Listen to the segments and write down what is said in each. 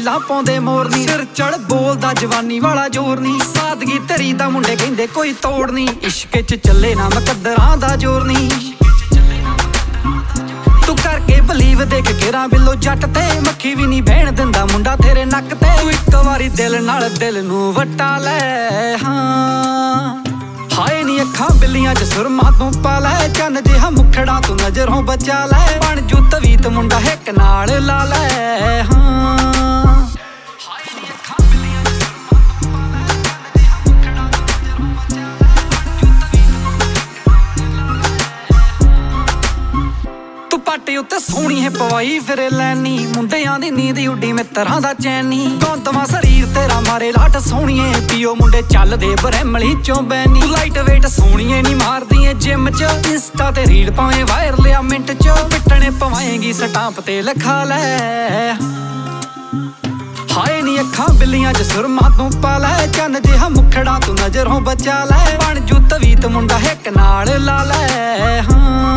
ਰੀਲਾਂ ਪਾਉਂਦੇ ਮੋਰਨੀ, ਸਿਰ ਚੜ ਬੋਲਦਾ ਜਵਾਨੀ ਵਾਲਾ ਜ਼ੋਰ ਨੀ, ਸਾਦਗੀ ਤੇਰੀ ਦਾ ਮੁੰਡੇ ਕਹਿੰਦੇ ਕੋਈ ਤੋੜ ਨੀ, ਇਸ਼ਕ 'ਚ ਚੱਲੇ ਨਾ ਮੁਕੱਦਰਾਂ ਦਾ ਜ਼ੋਰ ਨੀ। ਤੂੰ ਕਰਕੇ ਬਲੀਵ ਦੇਖ ਕੇਰਾਂ ਬਿੱਲੋ ਜੱਟ ਤੇ ਮੱਖੀ ਵੀ ਨਹੀਂ ਬਹਿਣ ਦਿੰਦਾ ਮੁੰਡਾ ਤੇਰੇ ਨੱਕ ਤੇ। ਤੂੰ ਇੱਕ ਵਾਰੀ ਦਿਲ ਨਾਲ ਦਿਲ ਨੂੰ ਵਟਾ ਲੈ, ਹਾਂ ਹਾਏ ਨੀ ਅੱਖਾਂ ਬਿੱਲੀਆਂ 'ਚ ਸੁਰਮਾ ਤੂੰ ਪਾ ਲੈ, ਚੰਨ ਜਿਹਾ ਮੁਖੜਾ ਤੂੰ ਨਜ਼ਰੋਂ ਬਚਾ ਲੈ, ਬਣ ਜੂ ਤਵੀਤ ਮੁੰਡਾ ਹਿੱਕ ਨਾਲ ਲਾ ਲੈ, ਹਾਂ ਪਾਟੇ ਉੱਤੇ ਸੋਹਣੀ ਹੈ ਪਵਾਈ ਫਿਰੇ ਲੈਣੀ, ਮੁੰਡਿਆਂ ਦੀ ਨੀਂਦ ਉੱਡੀ ਮਿੱਤਰਾਂ ਦਾ ਚੈਨੀ, ਗੌਂਤਵਾ ਸਰੀਰ ਤੇਰਾ ਮਾਰੇ ਲਾਟ ਸੋਹਣੀਏ, ਪੀਓ ਮੁੰਡੇ ਚੱਲਦੇ ਬਰੈਮਲੀ ਚੋਂ ਬੈਨੀ, ਲਾਈਟ ਵੇਟ ਸੋਹਣੀਏ ਨੀ ਮਾਰਦੀ ਏ ਜਿਮ 'ਚ, ਇੰਸਟਾ ਤੇ ਰੀਲ ਪਾਵੇਂ ਵਾਇਰਲ ਆ ਮਿੰਟ 'ਚ, ਪਿੱਟਣੇ ਪਵਾਏਂਗੀ ਸਟਾਂਪ ਤੇ ਲਿਖਾ ਲੈ, ਹਾਏ ਨੀ ਅੱਖਾਂ ਬਿੱਲੀਆਂ 'ਚ ਸੁਰਮਾ ਤੂੰ ਪਾ ਲੈ, ਚੰਨ ਜਿਹਾ ਮੁਖੜਾ ਤੂੰ ਨਜ਼ਰੋਂ ਬਚਾ ਲੈ, ਬਣ ਜੂ ਤਵੀਤ ਮੁੰਡਾ ਹਿੱਕ ਨਾਲ ਲਾ ਲੈ, ਹਾਂ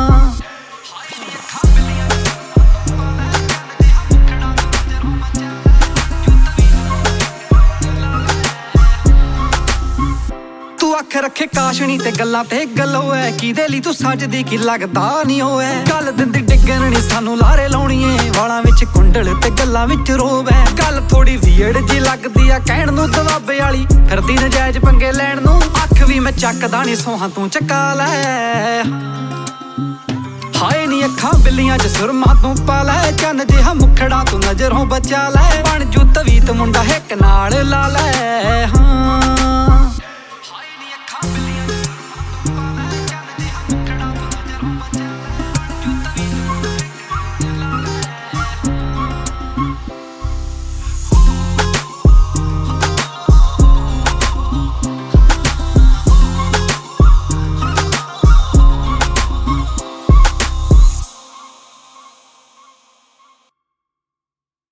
ਅੱਖ ਰੱਖੇ ਕਾਸ਼ਣੀ ਤੇ ਗੱਲਾਂ ਤੇ ਗੱਲੋ ਐ, ਕਿਹਦੇ ਲਈ ਤੂੰ ਸੱਜਦੀ ਕੀ ਲੱਗਦਾ ਨੀ ਹੋਏ, ਗੱਲ ਦਿੰਦੀ ਡਿੱਗਣ ਨੀ ਸਾਨੂੰ ਲਾਰੇ ਲਾਉਣੀਏ, ਵਾਲਾਂ ਵਿੱਚ ਕੁੰਡਲ ਤੇ ਗੱਲਾਂ ਵਿੱਚ ਰੋਬ ਐ, ਗੱਲ ਥੋੜੀ ਵੀਅਰਡ ਜੀ ਲੱਗਦੀ ਆ ਕਹਿਣ ਨੂੰ, ਦਵਾਬੇ ਵਾਲੀ ਫਿਰਦੀ ਨਜਾਇਜ਼ ਪੰਗੇ ਲੈਣ ਨੂੰ, ਅੱਖ ਵੀ ਮੈਂ ਚੱਕਦਾ ਨੀ ਸੋਹਾਂ ਤੂੰ ਚੱਕਾ ਲੈ, ਹਾਏ ਨੀ ਅੱਖਾਂ ਬਿੱਲੀਆਂ 'ਚ ਸੁਰਮਾ ਤੂੰ ਪਾ ਲੈ, ਚੰਨ ਜਿਹਾ ਮੁਖੜਾ ਤੂੰ ਨਜ਼ਰੋਂ ਬਚਾ ਲੈ, ਬਣ ਜੂ ਤਵੀਤ ਮੁੰਡਾ ਹਿੱਕ ਨਾਲ ਲਾ ਲੈ।